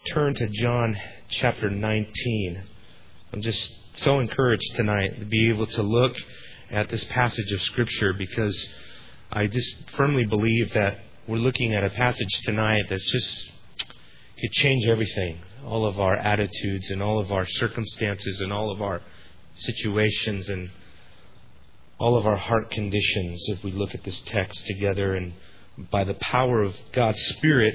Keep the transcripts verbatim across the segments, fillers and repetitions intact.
turn to John chapter nineteen. I'm just so encouraged tonight to be able to look at this passage of Scripture, because I just firmly believe that we're looking at a passage tonight that's just could change everything. All of our attitudes and all of our circumstances and all of our situations and all of our heart conditions if we look at this text together. And by the power of God's Spirit,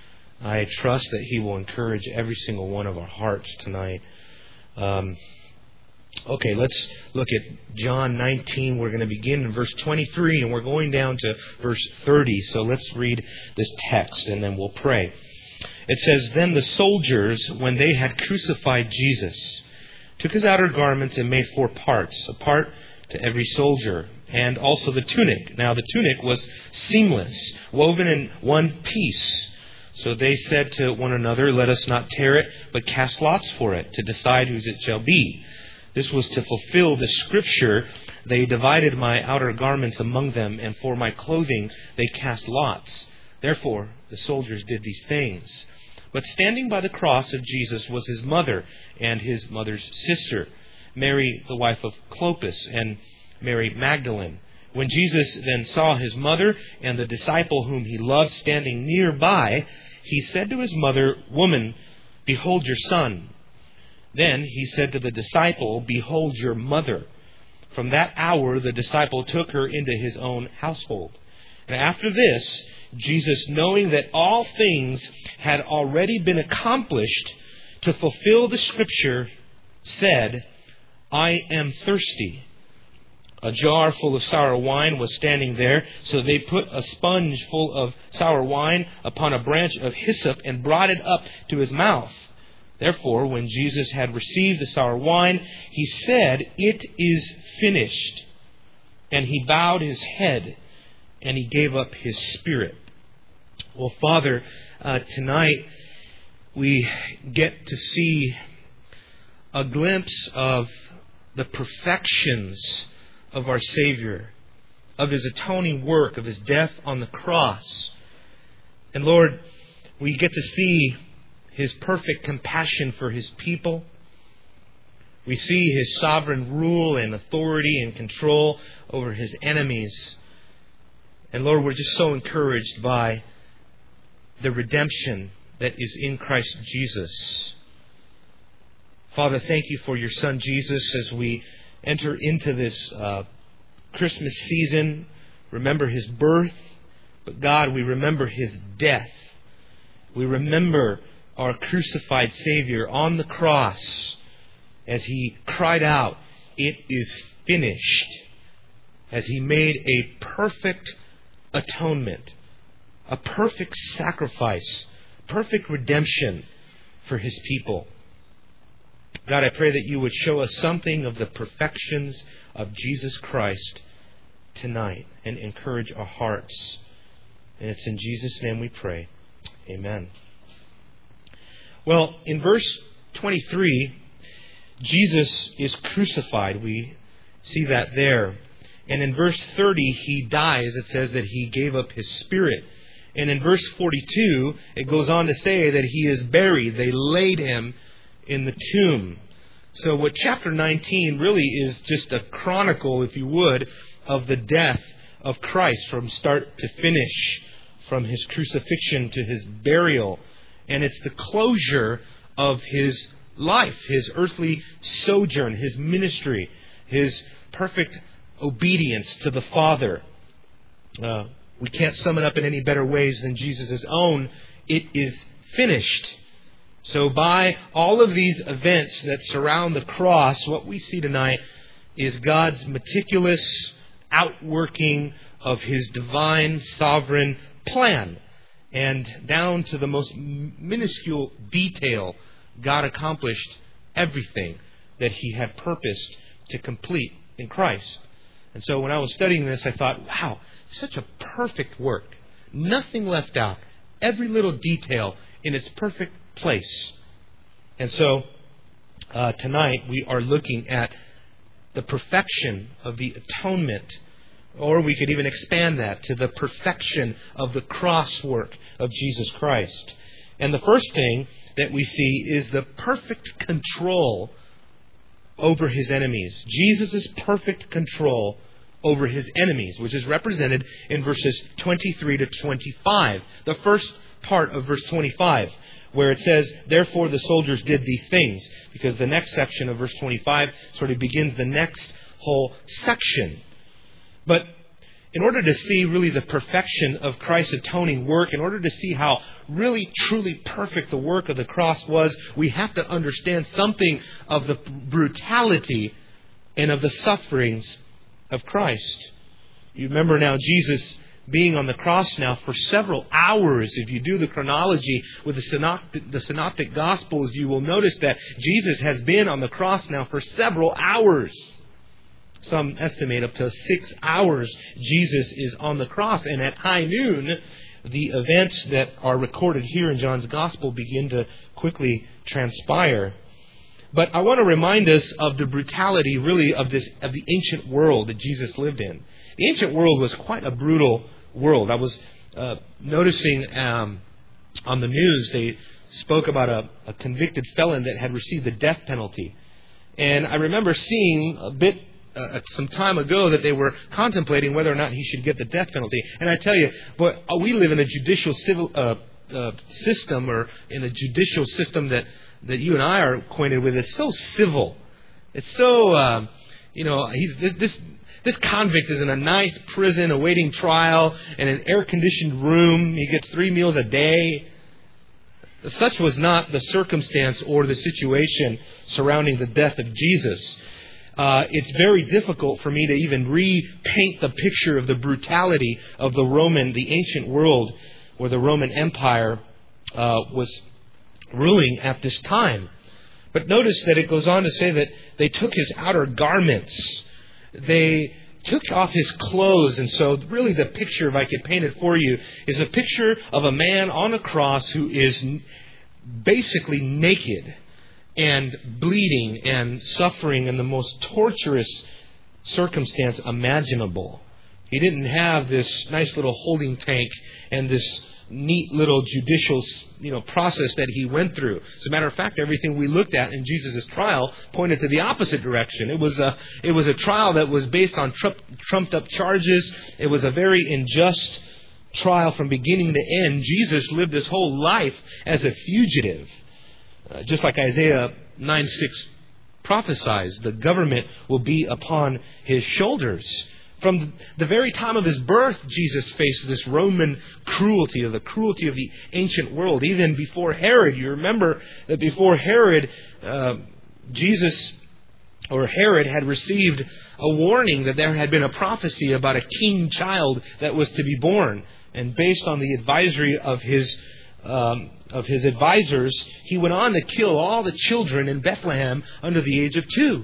I trust that He will encourage every single one of our hearts tonight. Um, okay, let's look at John nineteen. We're going to begin in verse twenty-three and we're going down to verse thirty. So let's read this text and then we'll pray. It says, "Then the soldiers, when they had crucified Jesus, took His outer garments and made four parts, a part to every soldier, and also the tunic. Now the tunic was seamless, woven in one piece. So they said to one another, 'Let us not tear it, but cast lots for it, to decide whose it shall be.' This was to fulfill the scripture, 'They divided my outer garments among them, and for my clothing they cast lots.' Therefore the soldiers did these things. But standing by the cross of Jesus was His mother and His mother's sister, Mary the wife of Clopas, and Mary Magdalene. When Jesus then saw His mother and the disciple whom He loved standing nearby, He said to His mother, 'Woman, behold your son.' Then He said to the disciple, 'Behold your mother.' From that hour the disciple took her into his own household. And after this, Jesus, knowing that all things had already been accomplished to fulfill the scripture, said, 'I am thirsty.' A jar full of sour wine was standing there, so they put a sponge full of sour wine upon a branch of hyssop and brought it up to His mouth. Therefore, when Jesus had received the sour wine, He said, 'It is finished.' And He bowed His head and He gave up His spirit." Well, Father, uh, tonight we get to see a glimpse of the perfections of our Savior, of His atoning work, of His death on the cross. And Lord, we get to see His perfect compassion for His people. We see His sovereign rule and authority and control over His enemies. And Lord, we're just so encouraged by the redemption that is in Christ Jesus. Father, thank You for Your Son Jesus as we enter into this uh, Christmas season. Remember His birth, but God, we remember His death. We remember our crucified Savior on the cross as He cried out, "It is finished," as He made a perfect atonement, a perfect sacrifice, perfect redemption for His people. God, I pray that You would show us something of the perfections of Jesus Christ tonight and encourage our hearts. And it's in Jesus' name we pray. Amen. Well, in verse twenty-three, Jesus is crucified. We see that there. And in verse thirty, He dies. It says that He gave up His spirit. And in verse forty-two, it goes on to say that He is buried. They laid Him in the tomb. So what chapter nineteen really is just a chronicle, if you would, of the death of Christ from start to finish, from His crucifixion to His burial. And it's the closure of His life, His earthly sojourn, His ministry, His perfect obedience to the Father. Uh, we can't sum it up in any better ways than Jesus' own, "It is finished." So by all of these events that surround the cross, what we see tonight is God's meticulous outworking of His divine sovereign plan. And down to the most minuscule detail, God accomplished everything that He had purposed to complete in Christ. And so when I was studying this, I thought, wow, such a perfect work. Nothing left out. Every little detail in its perfect place. And so uh, tonight we are looking at the perfection of the atonement, or we could even expand that to the perfection of the cross work of Jesus Christ. And the first thing that we see is the perfect control over His enemies. Jesus' perfect control over His enemies, which is represented in verses twenty-three to twenty-five. The first part of verse twenty-five, where it says, therefore the soldiers did these things. Because the next section of verse twenty-five sort of begins the next whole section. But in order to see really the perfection of Christ's atoning work, in order to see how really truly perfect the work of the cross was, we have to understand something of the brutality and of the sufferings of Christ. You remember now Jesus being on the cross now for several hours. If you do the chronology with the synoptic, the synoptic Gospels, you will notice that Jesus has been on the cross now for several hours. Some estimate up to six hours Jesus is on the cross. And at high noon, the events that are recorded here in John's Gospel begin to quickly transpire. But I want to remind us of the brutality, really, of this of the ancient world that Jesus lived in. The ancient world was quite a brutal world. I was uh, noticing um, on the news, they spoke about a, a convicted felon that had received the death penalty. And I remember seeing a bit Uh, some time ago that they were contemplating whether or not he should get the death penalty. And I tell you, but we live in a judicial civil uh, uh, system, or in a judicial system that, that you and I are acquainted with. It's so civil. It's so, um, you know, he's this, this this convict is in a nice prison awaiting trial in an air-conditioned room. He gets three meals a day. Such was not the circumstance or the situation surrounding the death of Jesus. Uh, it's very difficult for me to even repaint the picture of the brutality of the Roman, the ancient world, where the Roman Empire uh, was ruling at this time. But notice that it goes on to say that they took his outer garments. They took off his clothes. And so really the picture, if I could paint it for you, is a picture of a man on a cross who is basically naked and bleeding and suffering in the most torturous circumstance imaginable. He didn't have this nice little holding tank and this neat little judicial, you know, process that he went through. As a matter of fact, everything we looked at in Jesus' trial pointed to the opposite direction. It was a it was a trial that was based on trumped up charges. It was a very unjust trial from beginning to end. Jesus lived his whole life as a fugitive. Uh, just like Isaiah nine six prophesies, the government will be upon his shoulders. From the very time of his birth, Jesus faced this Roman cruelty, or the cruelty of the ancient world. Even before Herod, you remember that before Herod, uh, Jesus or Herod had received a warning that there had been a prophecy about a king child that was to be born. And based on the advisory of his um, of his advisors, he went on to kill all the children in Bethlehem under the age of two.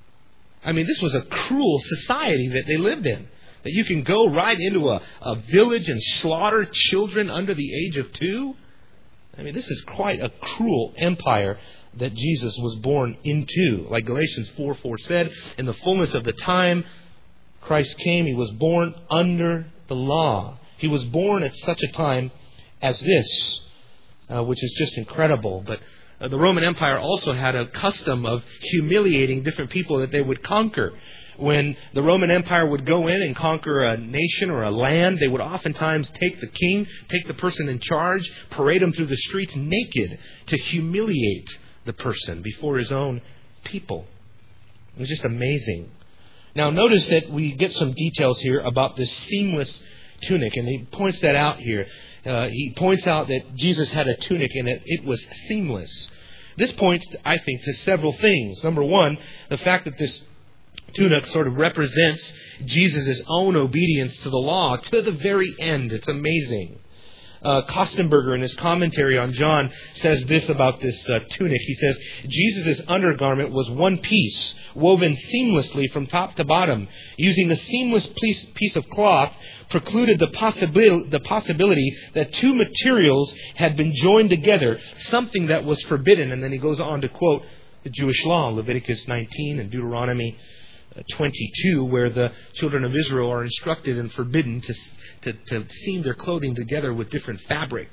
I mean, this was a cruel society that they lived in. That you can go right into a, a village and slaughter children under the age of two. I mean, this is quite a cruel empire that Jesus was born into. Like Galatians four four said, in the fullness of the time Christ came, he was born under the law. He was born at such a time as this. Uh, which is just incredible. But uh, the Roman Empire also had a custom of humiliating different people that they would conquer. When the Roman Empire would go in and conquer a nation or a land, they would oftentimes take the king, take the person in charge, parade him through the streets naked to humiliate the person before his own people. It was just amazing. Now notice that we get some details here about this seamless tunic, and he points that out here. Uh, he points out that Jesus had a tunic and it, it was seamless. This points, I think, to several things. Number one, the fact that this tunic sort of represents Jesus' own obedience to the law to the very end. It's amazing. Uh, Kostenberger, in his commentary on John, says this about this uh, tunic. He says, Jesus' undergarment was one piece, woven seamlessly from top to bottom. Using a seamless piece, piece of cloth precluded the possibility, the possibility that two materials had been joined together, something that was forbidden. And then he goes on to quote the Jewish law, Leviticus nineteen and Deuteronomy twenty-two, where the children of Israel are instructed and forbidden to, to, to seam their clothing together with different fabrics,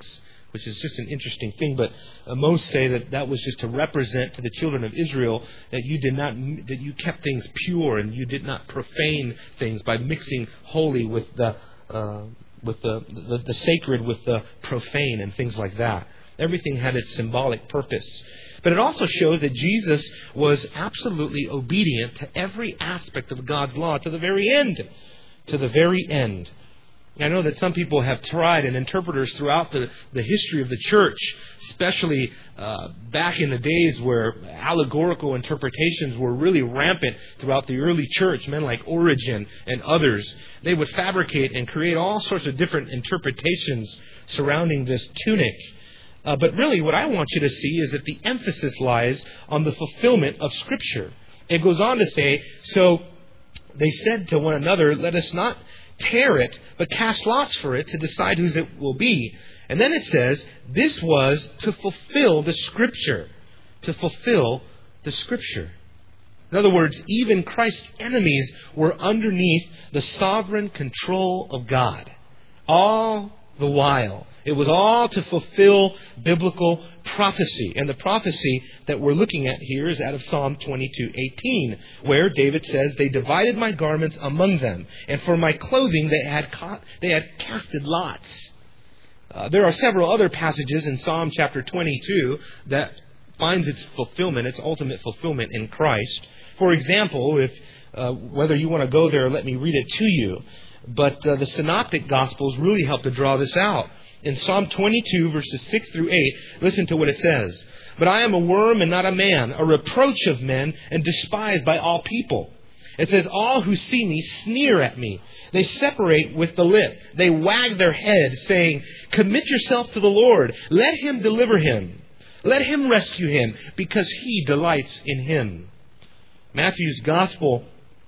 which is just an interesting thing. But uh, most say that that was just to represent to the children of Israel that you did not, that you kept things pure and you did not profane things by mixing holy with the uh, with the, the the sacred with the profane and things like that. Everything had its symbolic purpose. But it also shows that Jesus was absolutely obedient to every aspect of God's law to the very end. To the very end. I know that some people have tried, and interpreters throughout the, the history of the church, especially uh, back in the days where allegorical interpretations were really rampant throughout the early church, men like Origen and others, they would fabricate and create all sorts of different interpretations surrounding this tunic. Uh, but really what I want you to see is that the emphasis lies on the fulfillment of Scripture. It goes on to say, so they said to one another, let us not tear it, but cast lots for it to decide whose it will be. And then it says, this was to fulfill the Scripture. To fulfill the Scripture. In other words, even Christ's enemies were underneath the sovereign control of God. All the while. It was all to fulfill biblical prophecy. And the prophecy that we're looking at here is out of Psalm twenty-two eighteen, where David says, they divided my garments among them, and for my clothing they had ca- they had casted lots. Uh, there are several other passages in Psalm chapter twenty-two that finds its fulfillment, its ultimate fulfillment in Christ. For example, if uh, whether you want to go there, let me read it to you. But uh, the Synoptic Gospels really help to draw this out. In Psalm twenty-two, verses six through eight, listen to what it says. But I am a worm and not a man, a reproach of men and despised by all people. It says, all who see me sneer at me. They separate with the lip. They wag their head, saying, commit yourself to the Lord. Let Him deliver him. Let Him rescue him, because He delights in him. Matthew's Gospel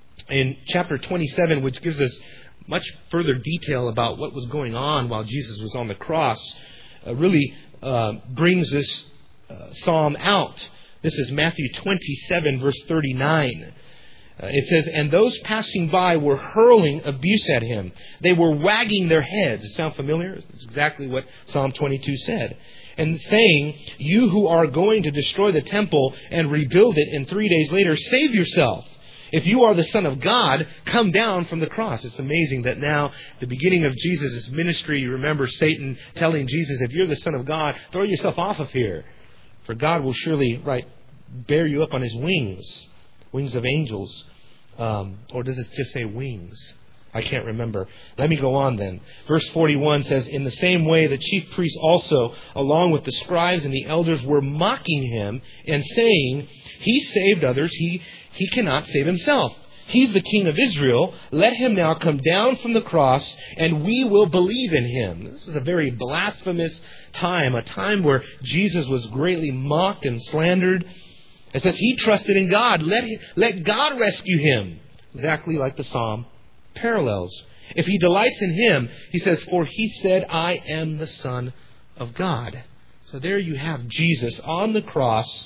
in chapter twenty-seven, which gives us much further detail about what was going on while Jesus was on the cross, uh, really uh, brings this uh, psalm out. This is Matthew twenty-seven, verse thirty-nine. Uh, it says, and those passing by were hurling abuse at Him. They were wagging their heads. Does it sound familiar? It's exactly what Psalm twenty-two said. And saying, you who are going to destroy the temple and rebuild it in three days later, save yourself. If you are the Son of God, come down from the cross. It's amazing that now, at the beginning of Jesus' ministry, you remember Satan telling Jesus, if you're the Son of God, throw yourself off of here. For God will surely, right, bear you up on His wings, wings of angels. Um, or does it just say wings? I can't remember. Let me go on then. Verse forty-one says, in the same way the chief priests also, along with the scribes and the elders, were mocking Him and saying, He saved others, He He cannot save Himself. He's the King of Israel. Let Him now come down from the cross, and we will believe in Him. This is a very blasphemous time, a time where Jesus was greatly mocked and slandered. It says He trusted in God. Let, let God rescue Him. Exactly like the Psalm parallels. If He delights in Him, He says, for He said, I am the Son of God. So there you have Jesus on the cross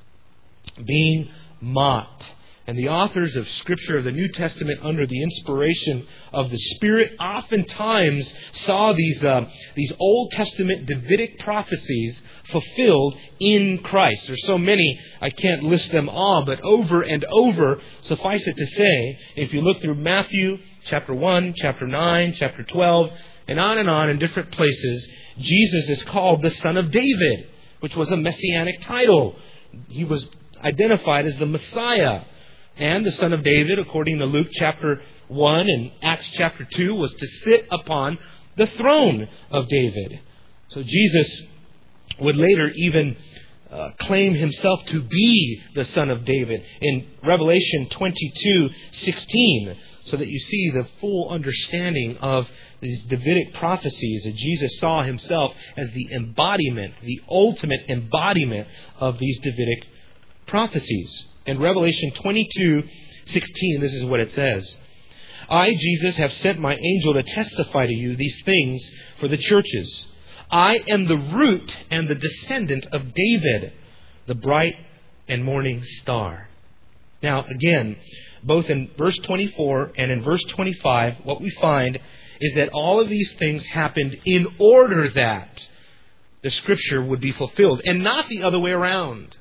being mocked. And the authors of Scripture of the New Testament, under the inspiration of the Spirit, oftentimes saw these uh, these Old Testament Davidic prophecies fulfilled in Christ. There's so many, I can't list them all, but over and over, suffice it to say, if you look through Matthew chapter one, chapter nine, chapter twelve, and on and on in different places, Jesus is called the Son of David, which was a messianic title. He was identified as the Messiah. And the Son of David, according to Luke chapter one and Acts chapter two, was to sit upon the throne of David. So Jesus would later even uh, claim Himself to be the Son of David in Revelation twenty-two sixteen, so that you see the full understanding of these Davidic prophecies, that Jesus saw Himself as the embodiment, the ultimate embodiment of these Davidic prophecies. In Revelation twenty-two sixteen, this is what it says. I, Jesus, have sent my angel to testify to you these things for the churches. I am the root and the descendant of David, the bright and morning star. Now, again, both in verse twenty-four and in verse twenty-five, what we find is that all of these things happened in order that the Scripture would be fulfilled, and not the other way around.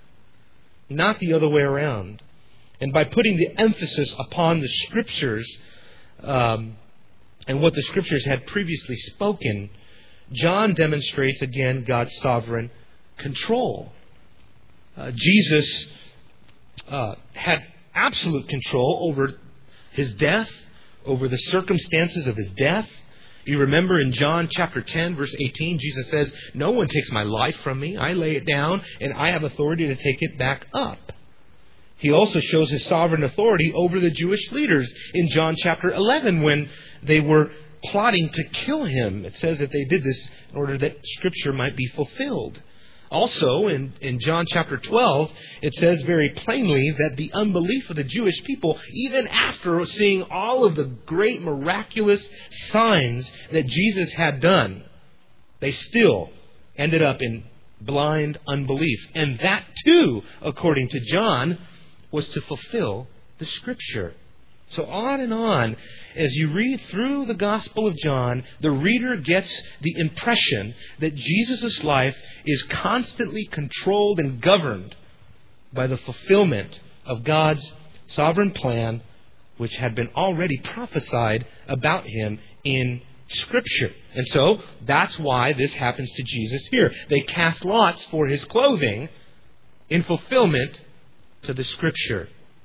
Not the other way around. And by putting the emphasis upon the Scriptures um, and what the Scriptures had previously spoken, John demonstrates again God's sovereign control. Uh, Jesus uh, had absolute control over His death, over the circumstances of His death. You remember in John chapter ten, verse eighteen, Jesus says, "No one takes my life from me. I lay it down, and I have authority to take it back up." He also shows His sovereign authority over the Jewish leaders in John chapter eleven when they were plotting to kill Him. It says that they did this in order that Scripture might be fulfilled. Also, in, in John chapter twelve, it says very plainly that the unbelief of the Jewish people, even after seeing all of the great miraculous signs that Jesus had done, they still ended up in blind unbelief. And that too, according to John, was to fulfill the Scripture. So on and on, as you read through the Gospel of John, the reader gets the impression that Jesus' life is constantly controlled and governed by the fulfillment of God's sovereign plan, which had been already prophesied about Him in Scripture. And so that's why this happens to Jesus here. They cast lots for His clothing in fulfillment to the Scripture.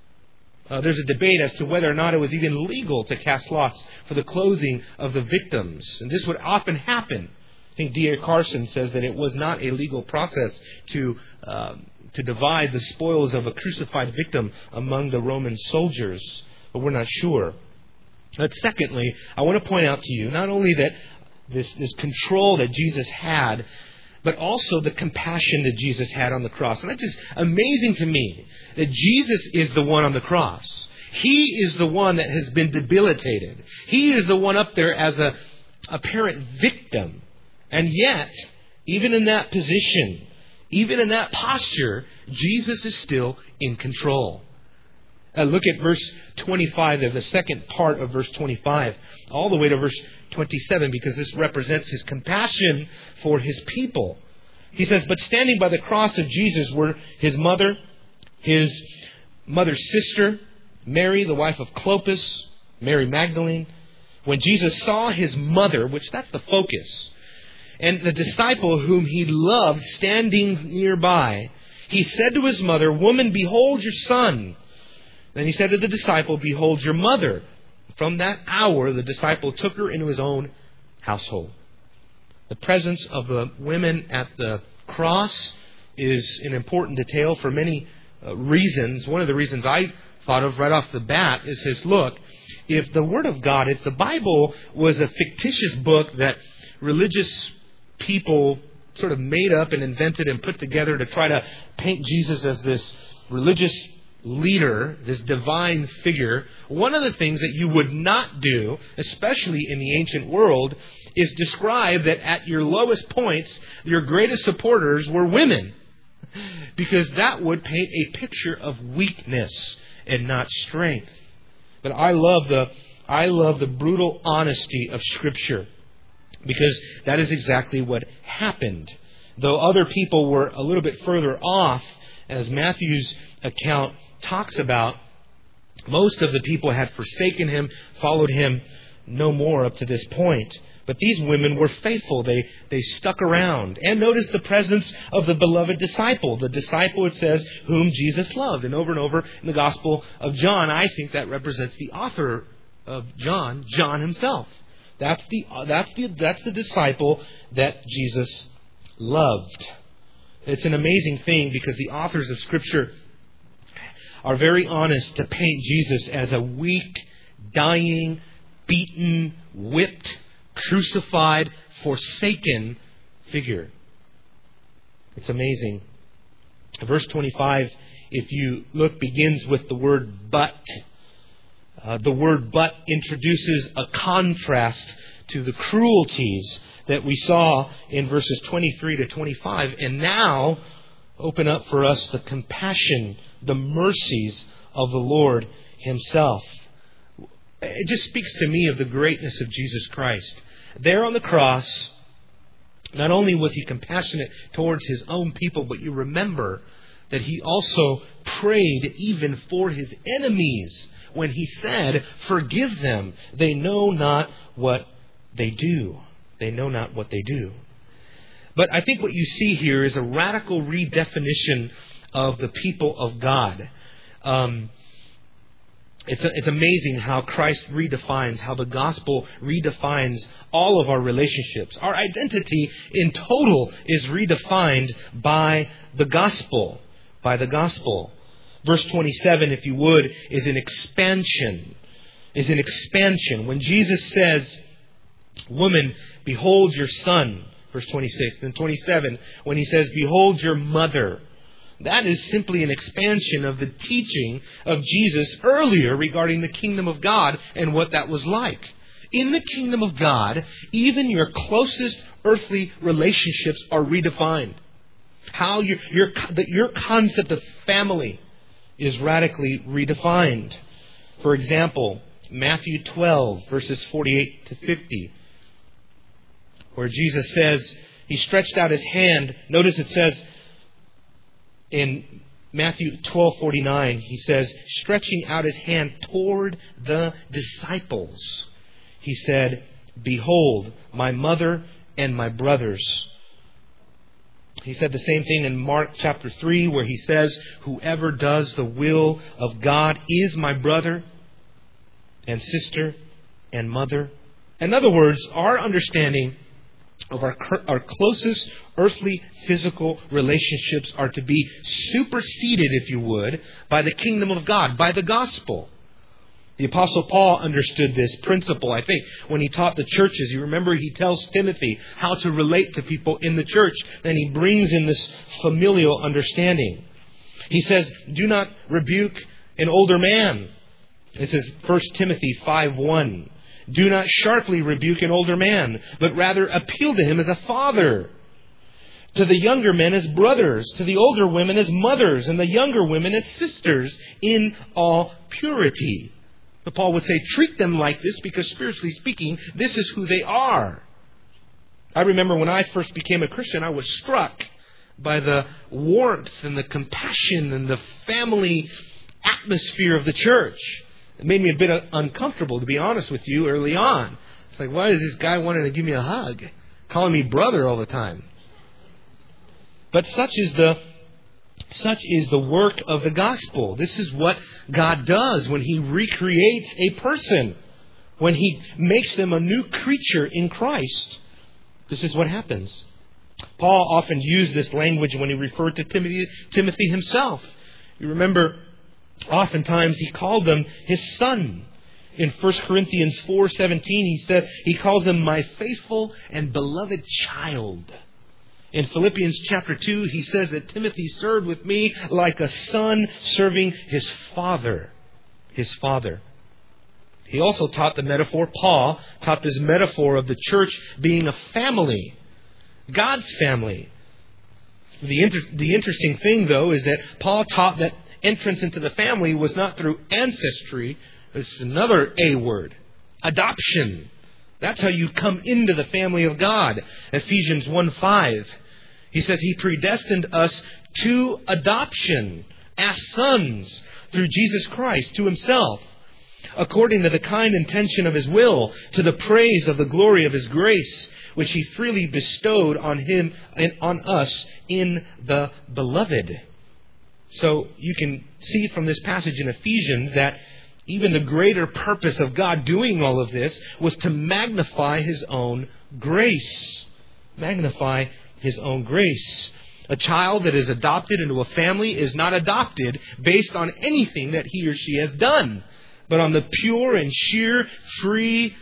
Uh, there's a debate as to whether or not it was even legal to cast lots for the clothing of the victims. And this would often happen. I think D A Carson says that it was not a legal process to uh, to divide the spoils of a crucified victim among the Roman soldiers. But we're not sure. But secondly, I want to point out to you not only that this, this control that Jesus had, but also the compassion that Jesus had on the cross. And that's just amazing to me that Jesus is the one on the cross. He is the one that has been debilitated. He is the one up there as a apparent victim. And yet, even in that position, even in that posture, Jesus is still in control. Uh, look at verse twenty-five, there, the second part of verse twenty-five, all the way to verse twenty-seven, because this represents His compassion for His people. He says, "But standing by the cross of Jesus were His mother, His mother's sister, Mary, the wife of Clopas, Mary Magdalene. When Jesus saw His mother," which that's the focus, "and the disciple whom He loved standing nearby, He said to His mother, 'Woman, behold your son.' Then He said to the disciple, 'Behold your mother.' From that hour, the disciple took her into his own household." The presence of the women at the cross is an important detail for many uh, reasons. One of the reasons I thought of right off the bat is this: look, if the Word of God, if the Bible was a fictitious book that religious people sort of made up and invented and put together to try to paint Jesus as this religious leader, this divine figure, one of the things that you would not do, especially in the ancient world, is describe that at your lowest points, your greatest supporters were women. Because that would paint a picture of weakness and not strength. But I love the I love the brutal honesty of Scripture, because that is exactly what happened. Though other people were a little bit further off, as Matthew's account talks about, most of the people had forsaken Him, followed Him no more up to this point. But these women were faithful. They they stuck around. And notice the presence of the beloved disciple. The disciple, it says, whom Jesus loved. And over and over in the Gospel of John, I think that represents the author of John, John himself. That's the that's the that's the disciple that Jesus loved. It's an amazing thing, because the authors of Scripture are very honest to paint Jesus as a weak, dying, beaten, whipped, crucified, forsaken figure. It's amazing. Verse twenty-five, if you look, begins with the word "but." Uh, the word "but" introduces a contrast to the cruelties that we saw in verses twenty-three to twenty-five, and now open up for us the compassion, the mercies of the Lord Himself. It just speaks to me of the greatness of Jesus Christ. There on the cross, Not only was He compassionate towards His own people, but you remember that He also prayed even for His enemies when He said, "Forgive them. They know not what they do." They know not what they do. But I think what you see here is a radical redefinition of the people of God. Um, it's, a, it's amazing how Christ redefines, how the gospel redefines all of our relationships. Our identity in total is redefined by the gospel. By the gospel. Verse twenty-seven, if you would, is an expansion. Is an expansion. When Jesus says, "Woman, behold your son." Verse twenty-six. And twenty-seven, when He says, "Behold your mother." That is simply an expansion of the teaching of Jesus earlier regarding the kingdom of God and what that was like. In the kingdom of God, even your closest earthly relationships are redefined. How your, your, your concept of family is radically redefined. For example, Matthew twelve, verses forty-eight to fifty, where Jesus says, He stretched out His hand. Notice it says in Matthew twelve forty-nine, He says, stretching out His hand toward the disciples, He said, "Behold, my mother and my brothers." He said the same thing in Mark chapter three, where He says, "Whoever does the will of God is my brother and sister and mother." In other words, our understanding of our, our closest earthly physical relationships are to be superseded, if you would, by the kingdom of God, by the gospel. The Apostle Paul understood this principle, I think, when he taught the churches. You remember he tells Timothy how to relate to people in the church. Then he brings in this familial understanding. He says, "Do not rebuke an older man." It says First Timothy five one. "Do not sharply rebuke an older man, but rather appeal to him as a father. To the younger men as brothers, to the older women as mothers, and the younger women as sisters, in all purity." But Paul would say, treat them like this because spiritually speaking, this is who they are. I remember when I first became a Christian, I was struck by the warmth and the compassion and the family atmosphere of the church. It made me a bit uncomfortable, to be honest with you, early on. It's like, why is this guy wanting to give me a hug? Calling me brother all the time. But such is the Such is the work of the gospel. This is what God does when He recreates a person. When He makes them a new creature in Christ. This is what happens. Paul often used this language when he referred to Timothy, Timothy himself. You remember, oftentimes he called them his son. In First Corinthians four seventeen, he said, he calls him my faithful and beloved child. In Philippians chapter two, he says that Timothy served with me like a son serving his father. His father. He also taught the metaphor, Paul taught this metaphor of the church being a family. God's family. The, inter- the interesting thing, though, is that Paul taught that entrance into the family was not through ancestry. It's another A word. Adoption. That's how you come into the family of God. Ephesians one five. He says He predestined us to adoption as sons through Jesus Christ to Himself, according to the kind intention of His will, to the praise of the glory of His grace, which He freely bestowed on Him and on us in the Beloved. So you can see from this passage in Ephesians that even the greater purpose of God doing all of this was to magnify His own grace. Magnify His own grace. A child that is adopted into a family is not adopted based on anything that he or she has done, but on the pure and sheer free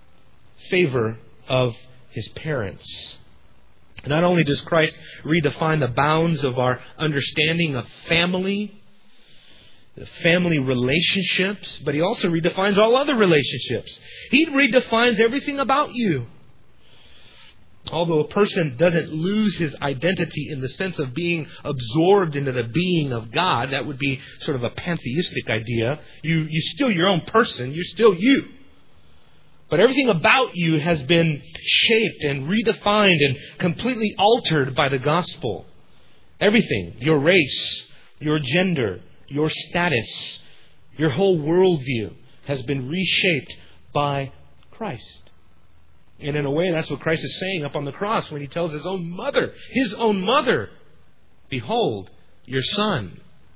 favor of his parents. Not only does Christ redefine the bounds of our understanding of family, the family relationships, but He also redefines all other relationships. He redefines everything about you. Although a person doesn't lose his identity in the sense of being absorbed into the being of God, that would be sort of a pantheistic idea. You, you're still your own person. You're still you. But everything about you has been shaped and redefined and completely altered by the gospel. Everything, your race, your gender, your status, your whole worldview has been reshaped by Christ. And in a way, that's what Christ is saying up on the cross when He tells His own mother, His own mother, behold, your son.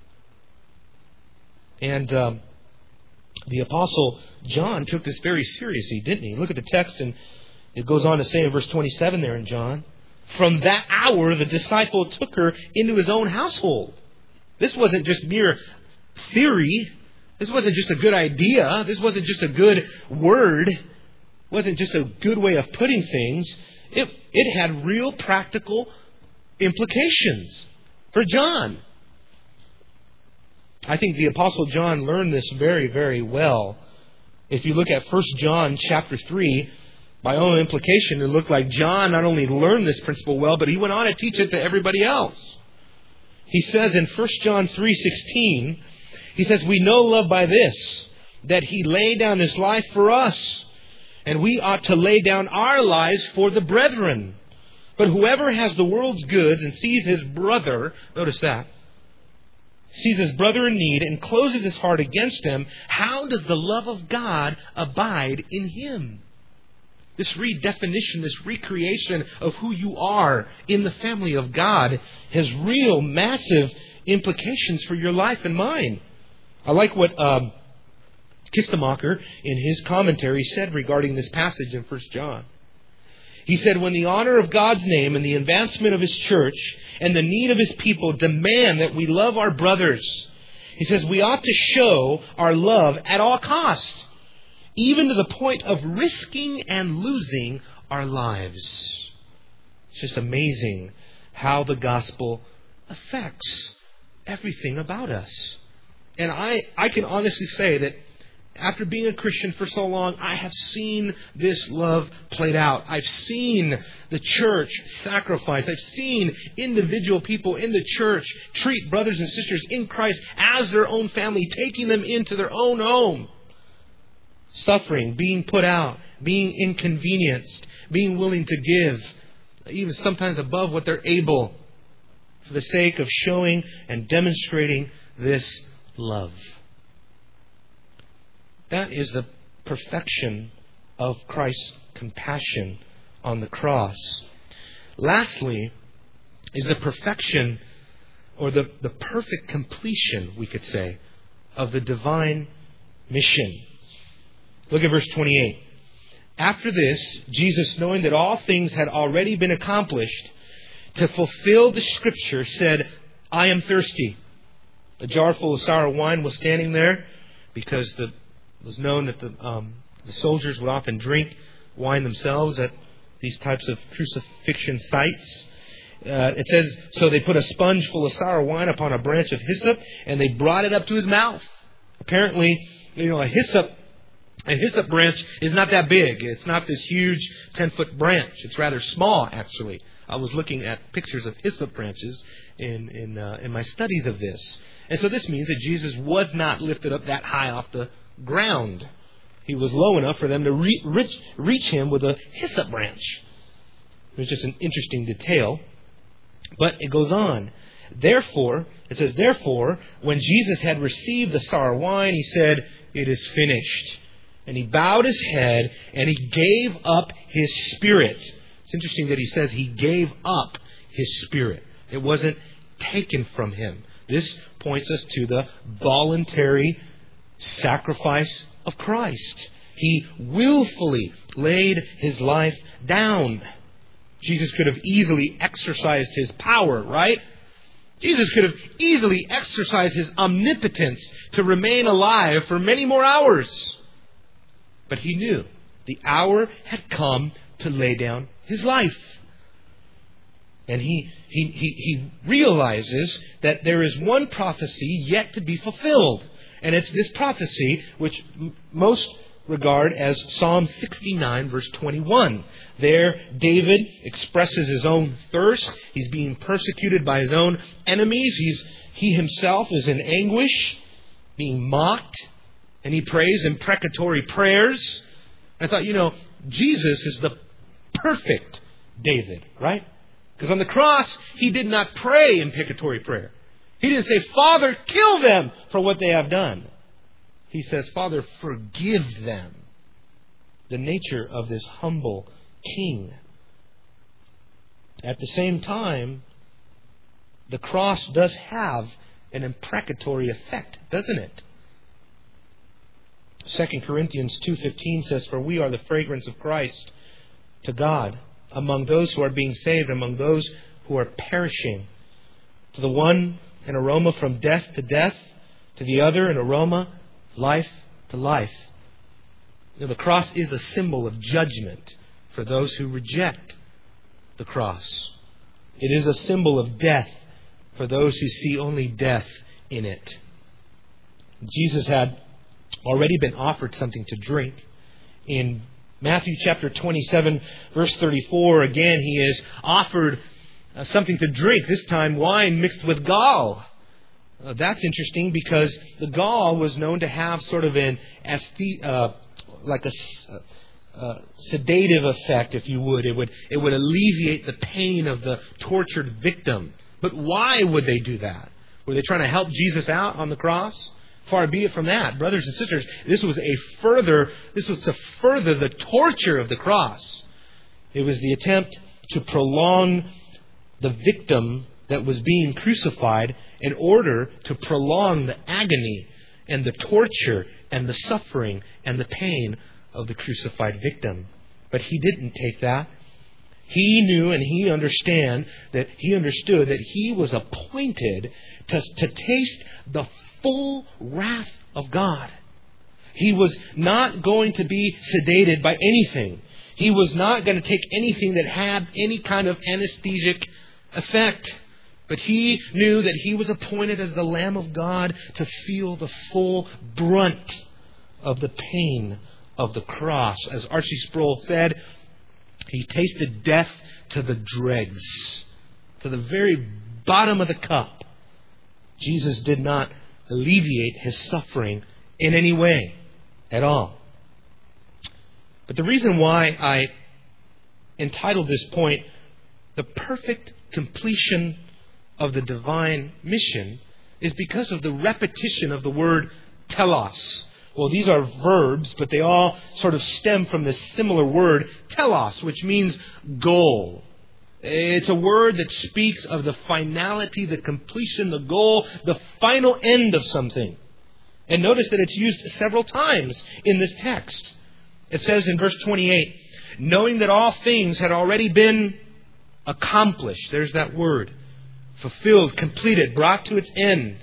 And um, the Apostle John took this very seriously, didn't he? Look at the text, and it goes on to say in verse twenty-seven there in John, from that hour the disciple took her into his own household. This wasn't just mere theory. This wasn't just a good idea. This wasn't just a good word. It wasn't just a good way of putting things. It, it had real practical implications for John. I think the Apostle John learned this very, very well. If you look at First John chapter three, by own implication, it looked like John not only learned this principle well, but he went on to teach it to everybody else. He says in First John three sixteen, he says, we know love by this, that He laid down His life for us, and we ought to lay down our lives for the brethren. But whoever has the world's goods and sees his brother, notice that, sees his brother in need and closes his heart against him, how does the love of God abide in him? This redefinition, this recreation of who you are in the family of God has real, massive implications for your life and mine. I like what um, Kistemacher in his commentary said regarding this passage in First John. He said, when the honor of God's name and the advancement of His church and the need of His people demand that we love our brothers, he says we ought to show our love at all costs, even to the point of risking and losing our lives. It's just amazing how the gospel affects everything about us. And I, I can honestly say that after being a Christian for so long, I have seen this love played out. I've seen the church sacrifice. I've seen individual people in the church treat brothers and sisters in Christ as their own family, taking them into their own home. Suffering, being put out, being inconvenienced, being willing to give, even sometimes above what they're able, for the sake of showing and demonstrating this love. That is the perfection of Christ's compassion on the cross. Lastly, is the perfection, or the, the perfect completion, we could say, of the divine mission. Look at verse twenty-eight. After this, Jesus, knowing that all things had already been accomplished, to fulfill the Scripture, said, I am thirsty. A jar full of sour wine was standing there, because the it was known that the, um, the soldiers would often drink wine themselves at these types of crucifixion sites. Uh, it says, so they put a sponge full of sour wine upon a branch of hyssop, and they brought it up to His mouth. Apparently, you know, a hyssop, a hyssop branch is not that big. It's not this huge ten-foot branch. It's rather small, actually. I was looking at pictures of hyssop branches in in, uh, in my studies of this. And so this means that Jesus was not lifted up that high off the ground. He was low enough for them to re- reach, reach Him with a hyssop branch. It's just an interesting detail. But it goes on. Therefore, it says, therefore, when Jesus had received the sour wine, He said, it is finished. And He bowed His head and He gave up His spirit. It's interesting that He says He gave up His spirit. It wasn't taken from Him. This points us to the voluntary sacrifice of Christ. He willfully laid His life down. Jesus could have easily exercised His power, right? Jesus could have easily exercised His omnipotence to remain alive for many more hours. But He knew the hour had come to lay down His life. And he, he, he, he realizes that there is one prophecy yet to be fulfilled. And it's this prophecy which most regard as Psalm sixty-nine, verse twenty-one. There, David expresses his own thirst. He's being persecuted by his own enemies. He's, he himself is in anguish, being mocked. And he prays imprecatory prayers. I thought, you know, Jesus is the perfect David, right? Because on the cross, He did not pray imprecatory prayer. He didn't say, Father, kill them for what they have done. He says, Father, forgive them. The nature of this humble king. At the same time, the cross does have an imprecatory effect, doesn't it? Second Corinthians two fifteen says, For we are the fragrance of Christ to God, among those who are being saved, among those who are perishing. To the one, an aroma from death to death. To the other, an aroma, life to life. You know, the cross is a symbol of judgment for those who reject the cross. It is a symbol of death for those who see only death in it. Jesus had already been offered something to drink. In Matthew chapter twenty-seven, verse thirty-four, again, He is offered uh, something to drink, this time wine mixed with gall. Uh, that's interesting because the gall was known to have sort of an asthe- uh, like a uh, sedative effect, if you would. It would it would alleviate the pain of the tortured victim. But why would they do that? Were they trying to help Jesus out on the cross? Far be it from that, brothers and sisters. This was a further. This was to further the torture of the cross. It was the attempt to prolong the victim that was being crucified in order to prolong the agony and the torture and the suffering and the pain of the crucified victim. But He didn't take that. He knew and He understand that He understood that He was appointed to, to taste the full wrath of God. He was not going to be sedated by anything. He was not going to take anything that had any kind of anesthesic effect. But He knew that He was appointed as the Lamb of God to feel the full brunt of the pain of the cross. As Archie Sproul said, He tasted death to the dregs, to the very bottom of the cup. Jesus did not alleviate His suffering in any way at all. But the reason why I entitled this point, The Perfect Completion of the Divine Mission, is because of the repetition of the word telos. Well, these are verbs, but they all sort of stem from this similar word, telos, which means goal. It's a word that speaks of the finality, the completion, the goal, the final end of something. And notice that it's used several times in this text. It says in verse twenty-eight, knowing that all things had already been accomplished. There's that word. Fulfilled, completed, brought to its end.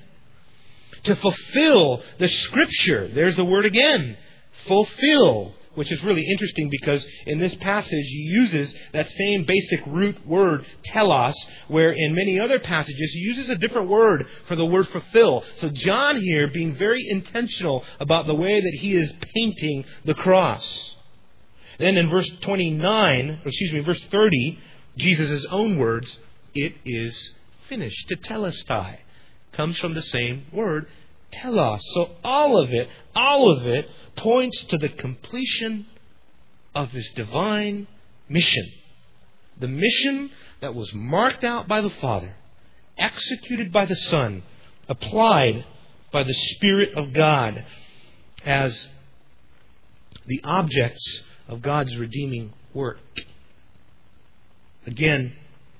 To fulfill the Scripture. There's the word again. Fulfill. Which is really interesting because in this passage he uses that same basic root word, telos, where in many other passages he uses a different word for the word fulfill. So John here being very intentional about the way that he is painting the cross. Then in verse twenty-nine, or excuse me, verse thirty, Jesus' own words, it is finished. Tetelestai comes from the same word, telos. So all of it, all of it points to the completion of this divine mission. The mission that was marked out by the Father, executed by the Son, applied by the Spirit of God as the objects of God's redeeming work. Again,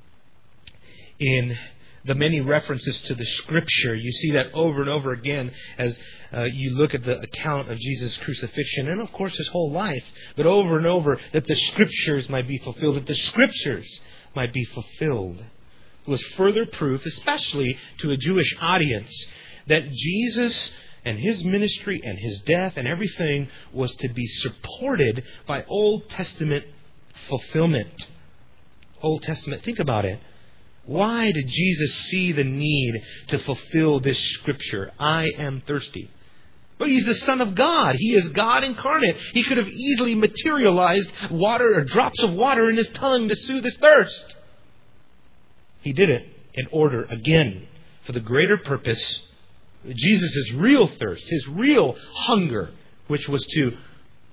in the many references to the Scripture, you see that over and over again as uh, you look at the account of Jesus' crucifixion and, of course, His whole life. But over and over, that the Scriptures might be fulfilled, that the Scriptures might be fulfilled. It was further proof, especially to a Jewish audience, that Jesus and His ministry and His death and everything was to be supported by Old Testament fulfillment. Old Testament, think about it. Why did Jesus see the need to fulfill this Scripture? I am thirsty. But He's the Son of God. He is God incarnate. He could have easily materialized water or drops of water in His tongue to soothe His thirst. He did it in order, again, for the greater purpose, Jesus' real thirst, His real hunger, which was to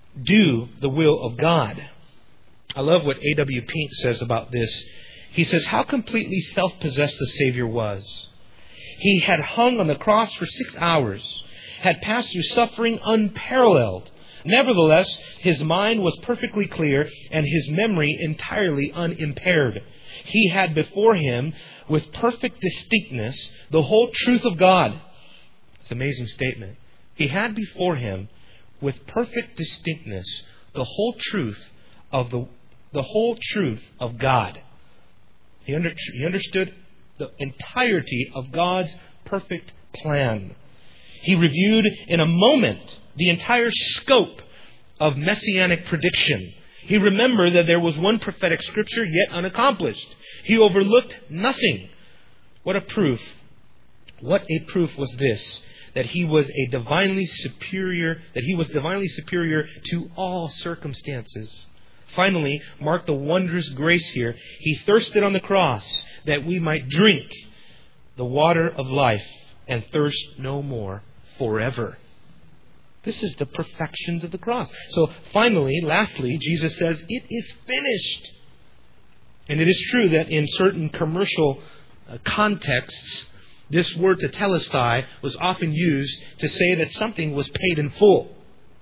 do the will of God. I love what A W Pink says about this. He says, how completely self-possessed the Savior was. He had hung on the cross for six hours, had passed through suffering unparalleled. Nevertheless, his mind was perfectly clear and his memory entirely unimpaired. He had before him, with perfect distinctness, the whole truth of God. It's an amazing statement. He had before him, with perfect distinctness, the whole truth of the the whole truth of God. He, under, he understood the entirety of God's perfect plan. He reviewed in a moment the entire scope of messianic prediction. He remembered that there was one prophetic scripture yet unaccomplished. He overlooked nothing. What a proof. What a proof was this, that he was a divinely superior, that he was divinely superior to all circumstances. Finally, mark the wondrous grace here. He thirsted on the cross that we might drink the water of life and thirst no more forever. This is the perfections of the cross. So finally, lastly, Jesus says, it is finished. And it is true that in certain commercial uh, contexts, this word tetelestai was often used to say that something was paid in full.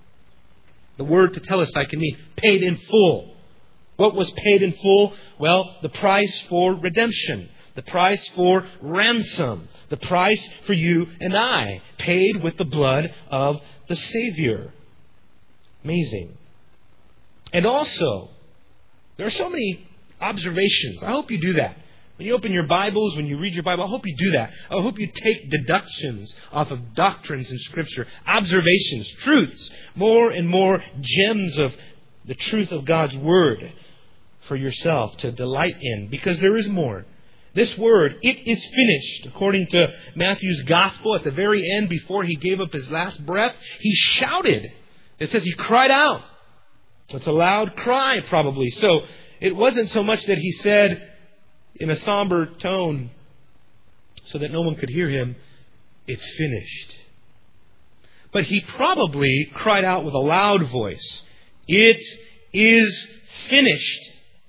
The word tetelestai can mean paid in full. What was paid in full? Well, the price for redemption. The price for ransom. The price for you and I. Paid with the blood of the Savior. Amazing. And also, there are so many observations. I hope you do that. When you open your Bibles, when you read your Bible, I hope you do that. I hope you take deductions off of doctrines in Scripture, observations, truths, more and more gems of the truth of God's Word for yourself to delight in, because there is more. This word, it is finished, according to Matthew's Gospel, at the very end, before he gave up his last breath, he shouted. It says he cried out. It's a loud cry, probably. So it wasn't so much that he said in a somber tone so that no one could hear him, it's finished. But he probably cried out with a loud voice, it is finished.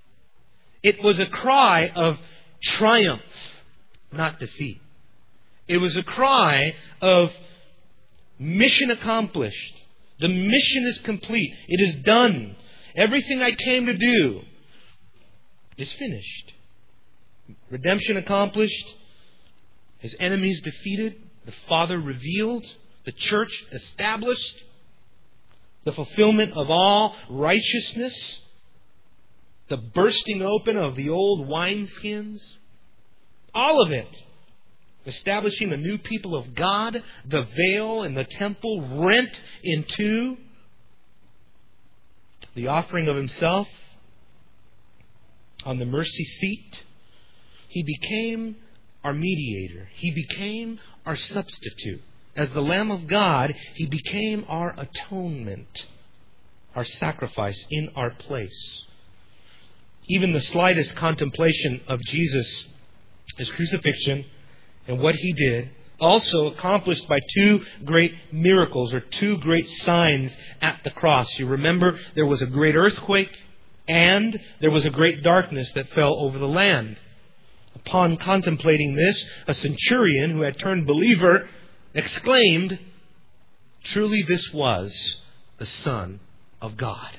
It was a cry of triumph, not defeat. It was a cry of mission accomplished. The mission is complete. It is done. Everything I came to do is finished. Redemption accomplished. His enemies defeated. The Father revealed. The church established. The fulfillment of all righteousness. The bursting open of the old wineskins. All of it. Establishing a new people of God. The veil in the temple rent in two. The offering of Himself on the mercy seat. He became our mediator. He became our substitute. As the Lamb of God, He became our atonement, our sacrifice in our place. Even the slightest contemplation of Jesus, His crucifixion, and what He did, also accomplished by two great miracles or two great signs at the cross. You remember there was a great earthquake and there was a great darkness that fell over the land. Upon contemplating this, a centurion who had turned believer exclaimed, truly this was the Son of God.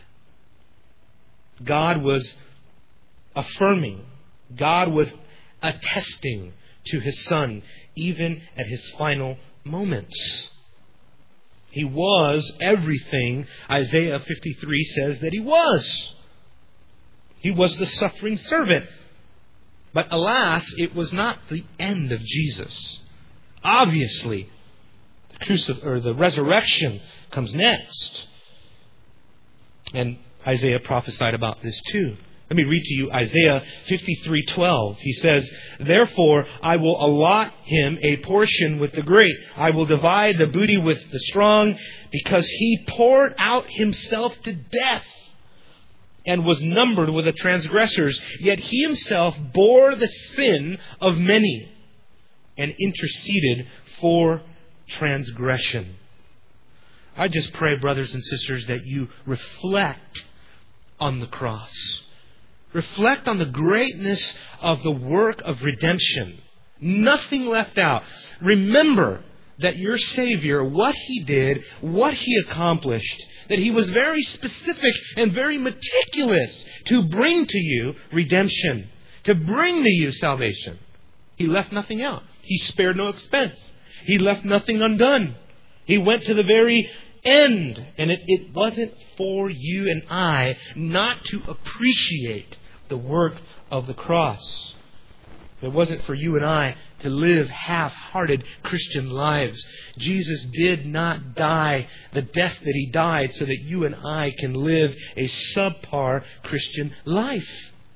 God was affirming, God was attesting to His Son, even at His final moments. He was everything Isaiah fifty-three says that He was. He was the suffering servant. But alas, it was not the end of Jesus. Obviously, the crucif- or the resurrection comes next. And Isaiah prophesied about this too. Let me read to you Isaiah fifty-three twelve. He says, therefore I will allot him a portion with the great. I will divide the booty with the strong, because he poured out himself to death and was numbered with the transgressors. Yet he himself bore the sin of many and interceded for transgression. I just pray, brothers and sisters, that you reflect on the cross. Reflect on the greatness of the work of redemption. Nothing left out. Remember that your Savior, what He did, what He accomplished, that He was very specific and very meticulous to bring to you redemption, to bring to you salvation. He left nothing out. He spared no expense. He left nothing undone. He went to the very end. And it, it wasn't for you and I not to appreciate the work of the cross. It wasn't for you and I to live half-hearted Christian lives. Jesus did not die the death that He died so that you and I can live a subpar Christian life.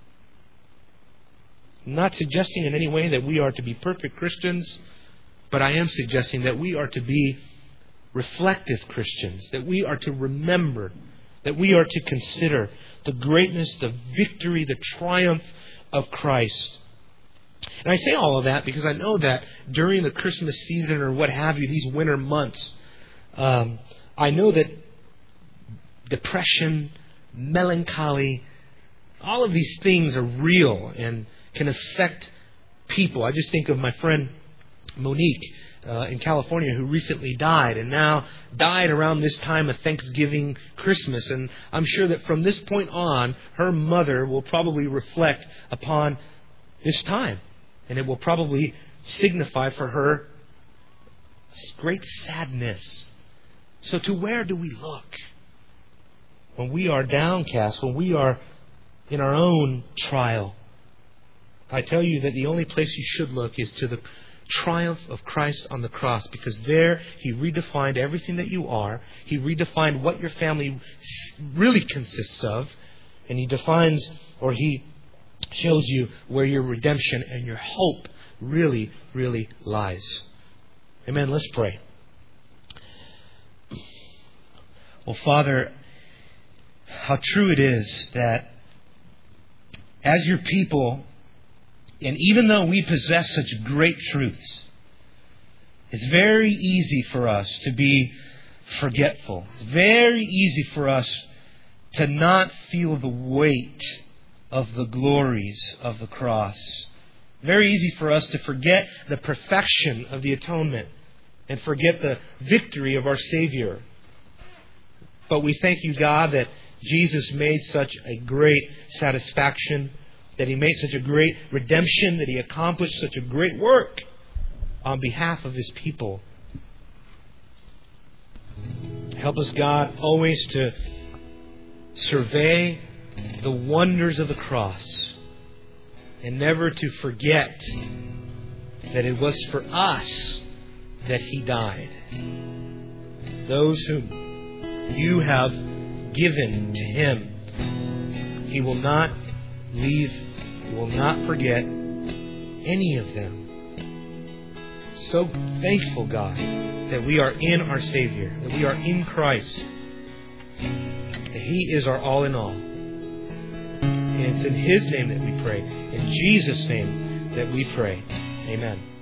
I'm not suggesting in any way that we are to be perfect Christians, but I am suggesting that we are to be reflective Christians, that we are to remember, that we are to consider the greatness, the victory, the triumph of Christ. And I say all of that because I know that during the Christmas season or what have you, these winter months, um, I know that depression, melancholy, all of these things are real and can affect people. I just think of my friend Monique uh, in California who recently died and now died around this time of Thanksgiving, Christmas. And I'm sure that from this point on, her mother will probably reflect upon this time. And it will probably signify for her great sadness. So to where do we look? When we are downcast, when we are in our own trial, I tell you that the only place you should look is to the triumph of Christ on the cross, because there He redefined everything that you are. He redefined what your family really consists of. And He defines, or He shows you where your redemption and your hope really, really lies. Amen. Let's pray. Well, Father, how true it is that as your people, and even though we possess such great truths, it's very easy for us to be forgetful. It's very easy for us to not feel the weight of the glories of the cross. Very easy for us to forget the perfection of the atonement and forget the victory of our Savior. But we thank you, God, that Jesus made such a great satisfaction, that He made such a great redemption, that He accomplished such a great work on behalf of His people. Help us, God, always to survey the wonders of the cross and never to forget that it was for us that He died. Those whom you have given to Him, He will not leave, He will not forget any of them. So thankful, God, that we are in our Savior, that we are in Christ, that He is our all in all. And it's in His name that we pray. In Jesus' name that we pray. Amen.